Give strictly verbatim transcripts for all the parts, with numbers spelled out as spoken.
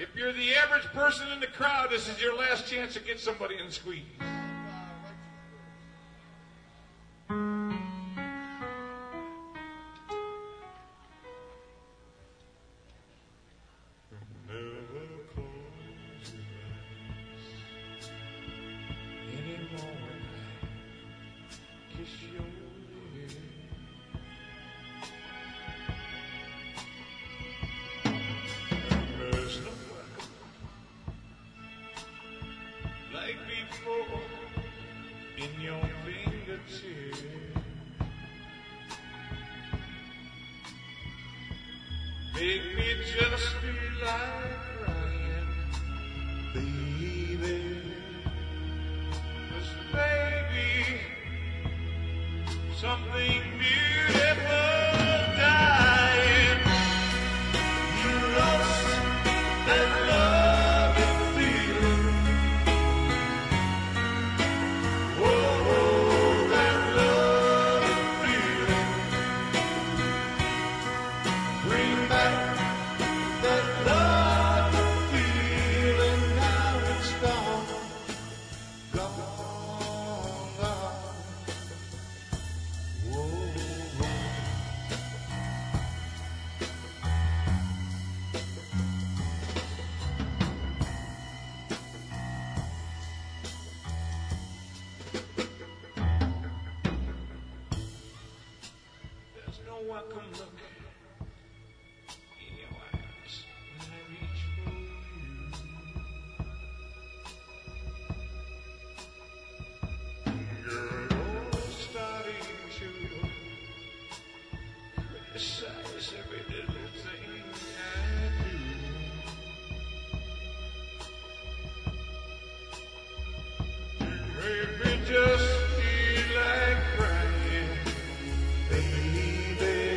If you're the average person in the crowd, this is your last chance to get somebody in squeeze. Like before, in your fingertips, make me just feel like crying, baby. 'Cause baby, something beautiful dying. You lost that loving feeling. Welcome look in your eyes when I reach for you. You're starting to criticize every little thing I do. You made me just feel like crying, baby.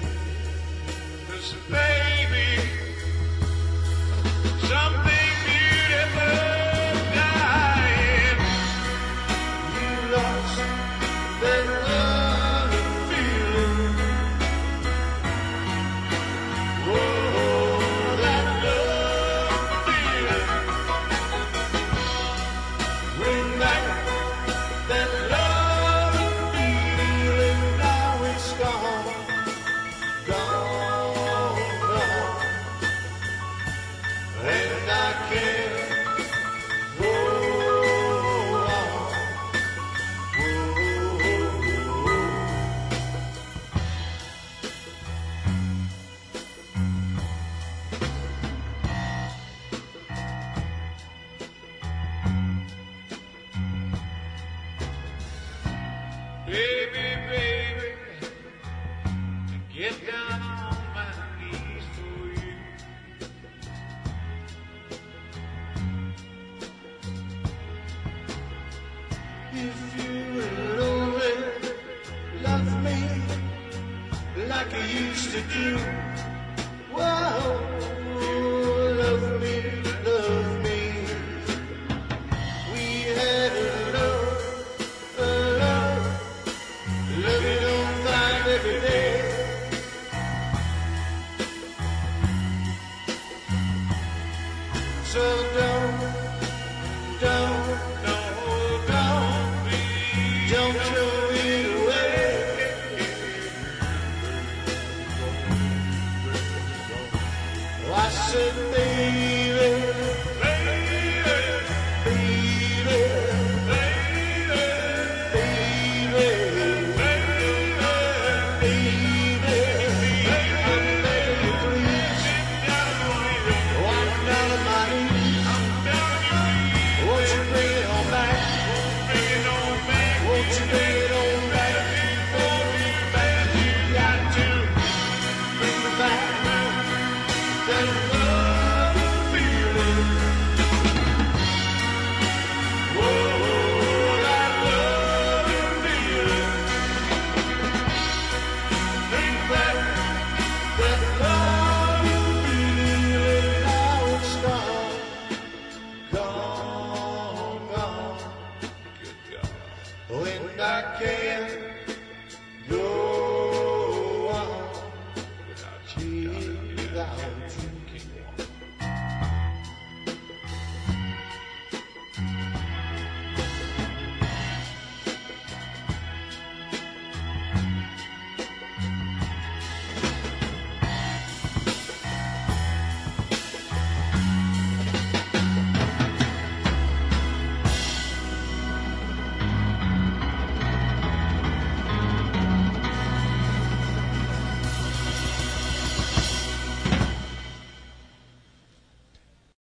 Baby, something beautiful dying. You lost that loving feeling. Oh, that loving feeling. Bring back that loving feeling. Now it's gone, gone. And I can't go on. Baby, baby, get down on my knees for you. If you will only love me like you used to do, whoa, love me, love me. We had a love, a love, living on time every day. So don't, don't, no, don't be, don't throw it away. I said, baby, baby, baby, baby, baby, baby, baby, please, I'm down on my knees. Won't you bring it on back? Won't you bring it on back? You got to bring me back.